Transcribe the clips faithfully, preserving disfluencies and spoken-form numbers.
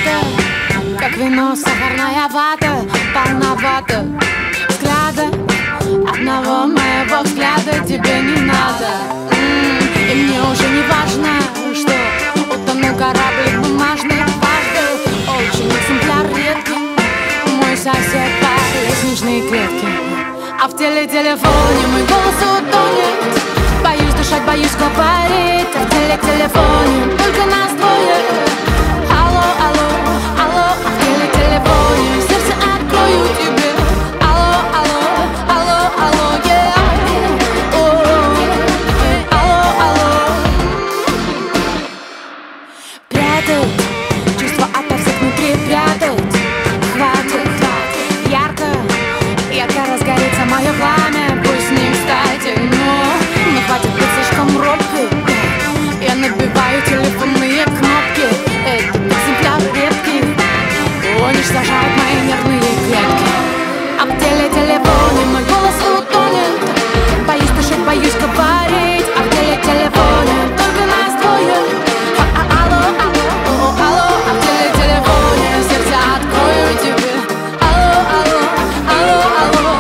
ароматы, как вино, сахарная вата, полновато взгляда, одного моего взгляда тебе не надо. М-м, и мне уже не важно, что утонул корабль бумажный, дважды. Очень экземпляр редкий, мой сосед по лестничной клетке. А в теле телефоне мой голос утонет. Боюсь дышать, боюсь говорить. А в теле телефоне только нас двое. Алло, алло, алло. А в теле телефоне сердце открою тебе. Алло, алло, алло, алло, yeah. Алло, алло. Прятать чувства ото всех внутри, прятать. Хватит, ярко, ярко разгорится мое пламя. Пусть не кстати, но не хватит быть слишком робкой. Я набиваю телефонные кнопки. Этот экземпляр редкий уничтожает мои нервные клетки. А в теле телефоне мой голос утонет. Боюсь дышать, боюсь говорить. А в теле телефоне только нас двое. Алло, алло, алло. А в теле телефоне сердце открою тебе. Алло, алло, алло, алло.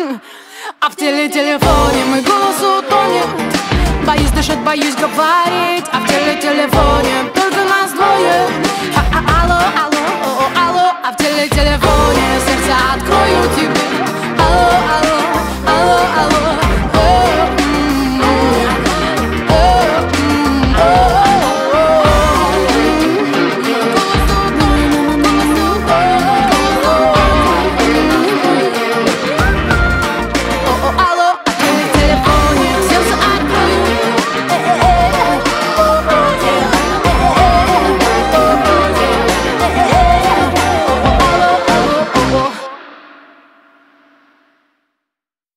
А в теле телефоне мой голос утонет. Боюсь дышать, боюсь говорить.